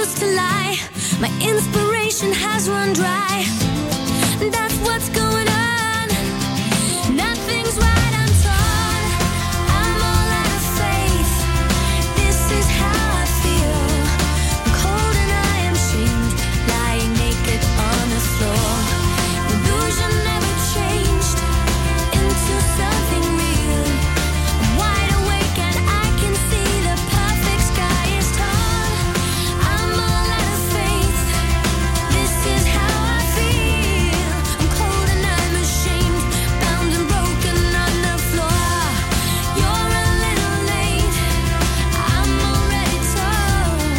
chose to lie. My inspiration has run dry. That's what's going on. Nothing's right, I'm torn. I'm all out of faith. This is how I feel. I'm cold and I am shamed, lying naked on the floor. Illusion never changed into something real. I'm wide awake and I can see the perfect sky is torn. I'm all out of faith. This is how I feel. I'm cold and I'm ashamed, bound and broken on the floor. You're a little late. I'm already torn.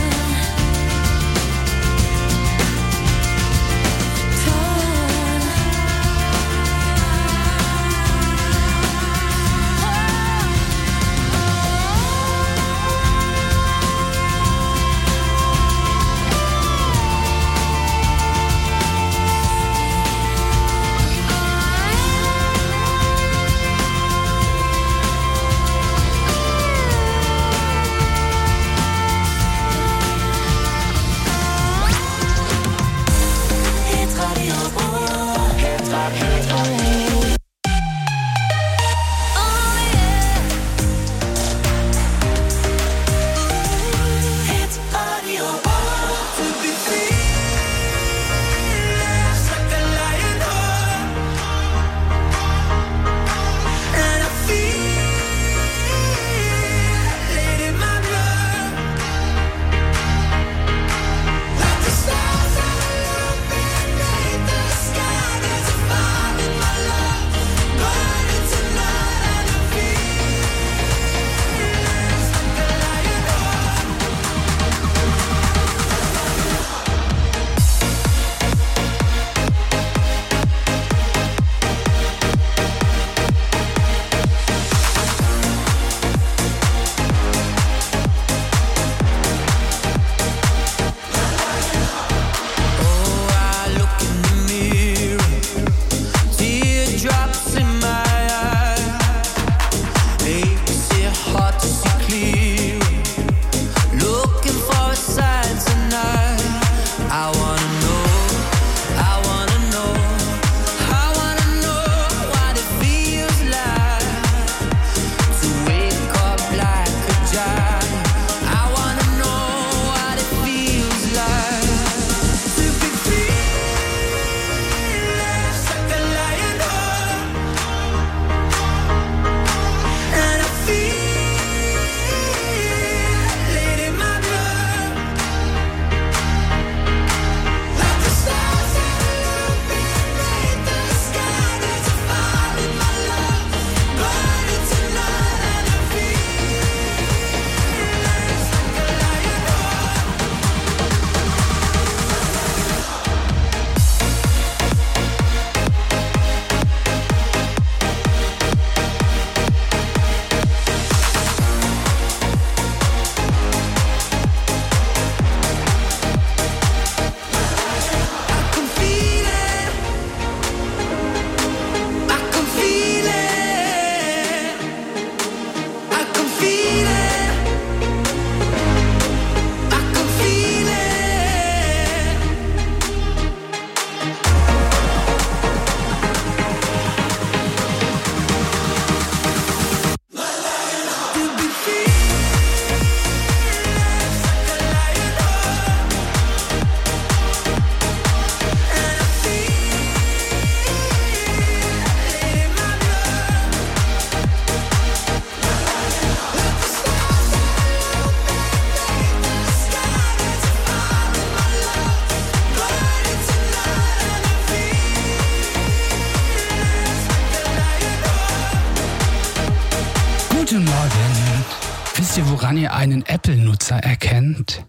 Guten Morgen. Wisst ihr, woran ihr einen Apple-Nutzer erkennt?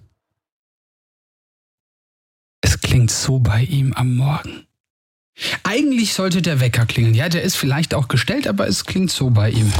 Es klingt so bei ihm am Morgen. Eigentlich sollte der Wecker klingeln. Ja, der ist vielleicht auch gestellt, aber es klingt so bei ihm.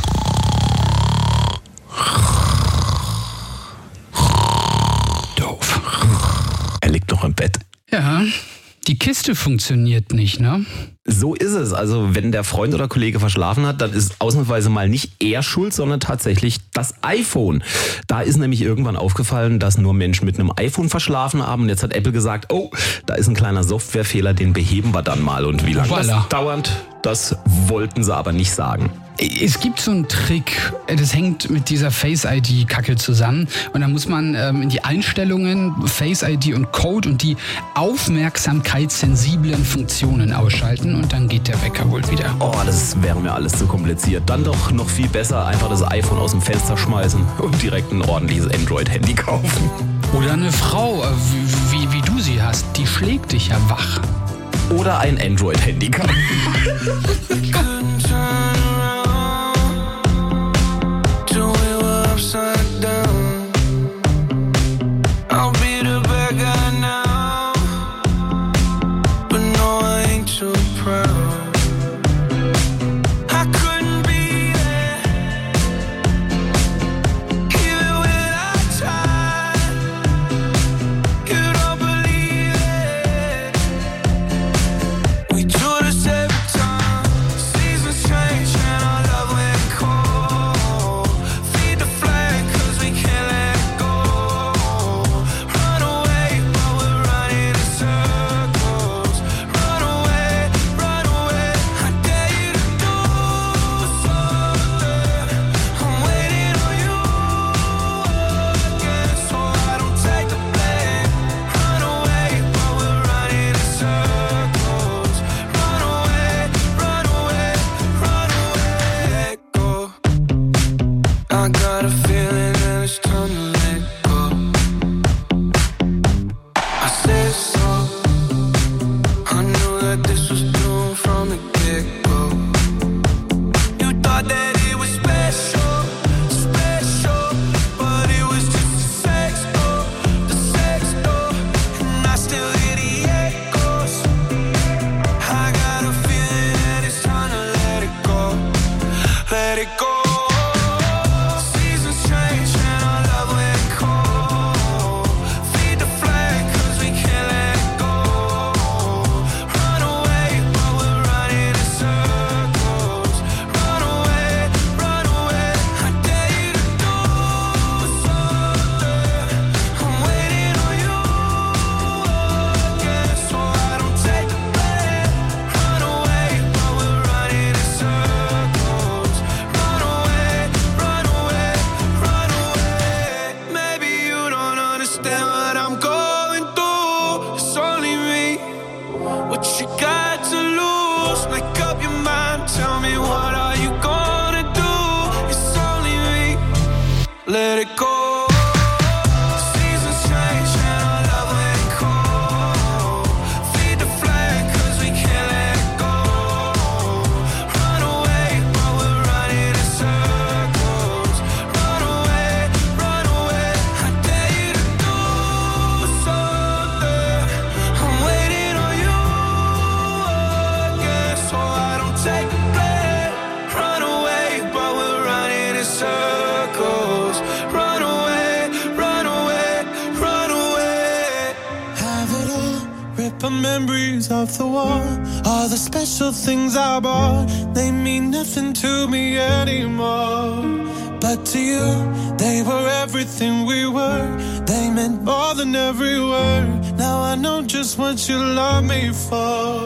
Doof. Er liegt noch im Bett. Ja, Die Kiste funktioniert nicht, ne? So ist es. Also wenn der Freund oder Kollege verschlafen hat, dann ist ausnahmsweise mal nicht er schuld, sondern tatsächlich das iPhone. Da ist nämlich irgendwann aufgefallen, dass nur Menschen mit einem iPhone verschlafen haben. Und jetzt hat Apple gesagt, oh, da ist ein kleiner Softwarefehler, den beheben wir dann mal. Und wie lange das dauert, das wollten sie aber nicht sagen. Es gibt so einen Trick, das hängt mit dieser Face-ID-Kacke zusammen. Und da muss man in die Einstellungen Face-ID und Code und die aufmerksamkeitssensiblen Funktionen ausschalten und dann geht der Wecker wohl wieder. Oh, das wäre mir alles zu kompliziert. Dann doch noch viel besser einfach das iPhone aus dem Fenster schmeißen und direkt ein ordentliches Android-Handy kaufen. Oder eine Frau, wie du sie hast, die schlägt dich ja wach. Oder ein Android-Handy kaufen. Memories of the war, all the special things I bought, they mean nothing to me anymore. But to you, they were everything we were. They meant more than every word. Now I know just what you love me for.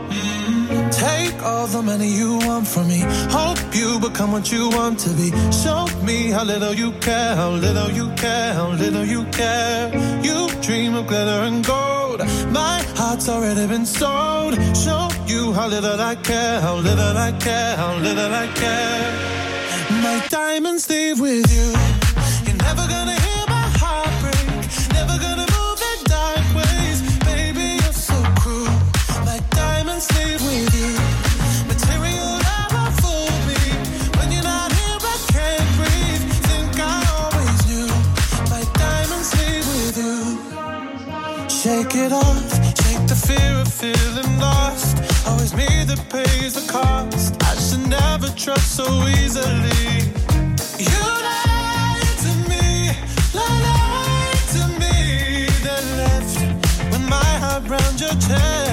Take all the money you want from me. Hope you become what you want to be. Show me how little you care, how little you care, how little you care. You dream of glitter and gold. My heart's already been sold. Show you how little I care, how little I care, how little I care. My diamonds leave with you. You're never gonna hear my heart break. Never gonna move in dark ways. Baby, you're so cruel. My diamonds leave with you. Material never fooled me. When you're not here, I can't breathe. Think I always knew. My diamonds leave with you. Shake it off. Shake the fear of feeling lost. Always me that pays the cost. I should never trust so easily. You lied to me, lied to me. Then left with my heart round your chest.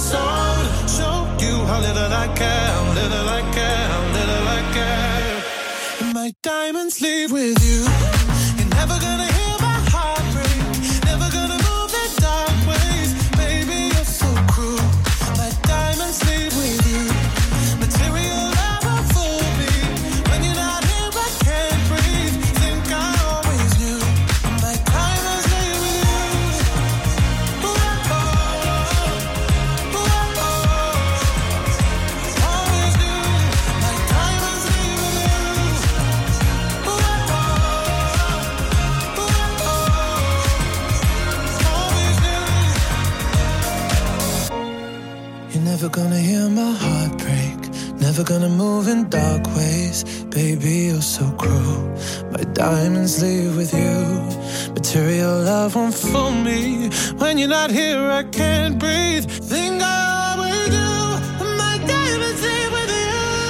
soul. Show you how little I care, little I care, little I care. And my diamonds leave with you. You're never gonna hear my heart break. Never gonna move the dark ways. Baby, you're so cruel. My diamonds leave with you. Material love will fool me. When you're not here, I can't breathe. Think I always knew. My diamonds leave with you. Ooh, oh, oh. Ooh, oh, oh. Always knew. My diamonds leave with you. Ooh, oh, oh. Ooh, oh, oh. Always knew. You're never gonna hear my heart break. Never gonna move in dark ways. Baby, you're so cruel. My diamonds leave with you. Material love won't fool me. When you're not here, I can't breathe. Think I always do. My diamonds leave with you.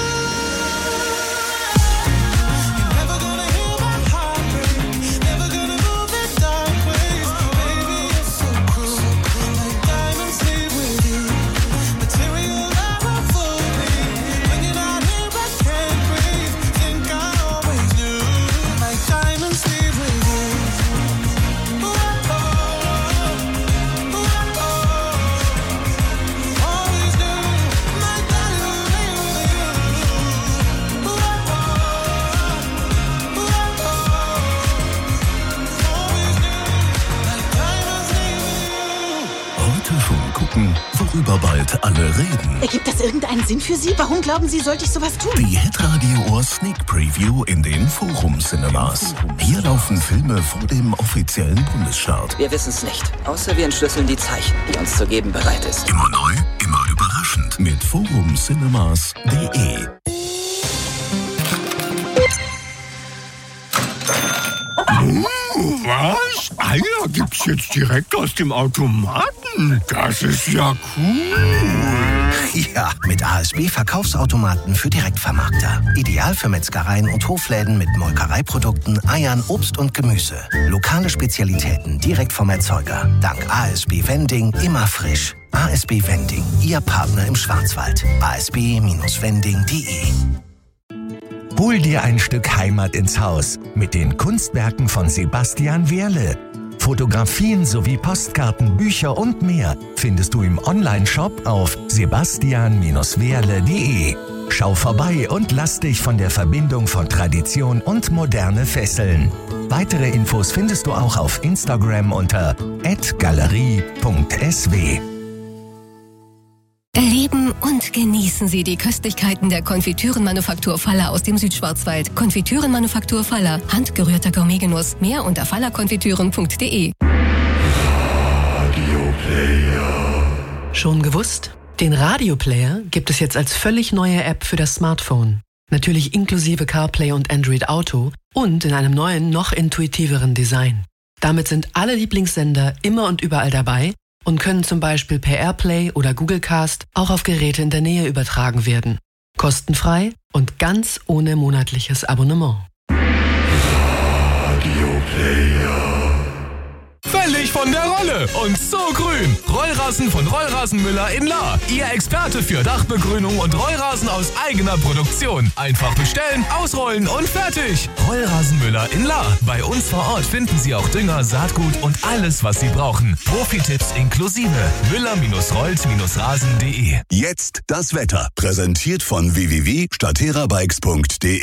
You're never gonna hear my heart break. Never gonna move in dark ways. Baby, you're so cruel. My diamonds leave with you. Material love won't fool me. When you're not here, I can't breathe. Think I always knew. My diamonds leave with you. Ooh, oh, oh. Ooh, oh, oh. Always knew. My diamonds leave with you. Ooh, oh, oh. Ooh, oh, oh. Always knew. My diamonds leave with you. Heute schon gucken, worüber bald alle reden. Ergibt das irgendeinen Sinn für Sie? Warum glauben Sie, sollte ich sowas tun? Die Hitradio Ohr Sneak Preview in den Forum Cinemas. Hier laufen Filme vor dem offiziellen Bundesstart. Wir wissen es nicht, außer wir entschlüsseln die Zeichen, die uns zu geben bereit ist. Immer neu, immer überraschend. Mit forumcinemas.de. Was? Eier gibt's jetzt direkt aus dem Automaten? Das ist ja cool. Ja, mit ASB-Verkaufsautomaten für Direktvermarkter. Ideal für Metzgereien und Hofläden mit Molkereiprodukten, Eiern, Obst und Gemüse. Lokale Spezialitäten direkt vom Erzeuger. Dank ASB Vending immer frisch. ASB Vending, Ihr Partner im Schwarzwald. asb-vending.de. Hol dir ein Stück Heimat ins Haus mit den Kunstwerken von Sebastian Wehrle. Fotografien sowie Postkarten, Bücher und mehr findest du im Onlineshop auf sebastian-wehrle.de. Schau vorbei und lass dich von der Verbindung von Tradition und Moderne fesseln. Weitere Infos findest du auch auf Instagram unter @galerie.sw. Erleben und genießen Sie die Köstlichkeiten der Konfitürenmanufaktur Faller aus dem Südschwarzwald. Konfitürenmanufaktur Faller, handgerührter Gourmetgenuss. Mehr unter fallerkonfitüren.de. Schon gewusst? Den Radioplayer gibt es jetzt als völlig neue App für das Smartphone. Natürlich inklusive CarPlay und Android Auto und in einem neuen, noch intuitiveren Design. Damit sind alle Lieblingssender immer und überall dabei und können zum Beispiel per AirPlay oder Google Cast auch auf Geräte in der Nähe übertragen werden. Kostenfrei und ganz ohne monatliches Abonnement. Völlig von der Rolle und so grün. Rollrasen von Rollrasenmüller in Lahr. Ihr Experte für Dachbegrünung und Rollrasen aus eigener Produktion. Einfach bestellen, ausrollen und fertig. Rollrasenmüller in Lahr. Bei uns vor Ort finden Sie auch Dünger, Saatgut und alles, was Sie brauchen. Profi-Tipps inklusive. Müller-rollt-rasen.de. Jetzt das Wetter. Präsentiert von www.staterabikes.de.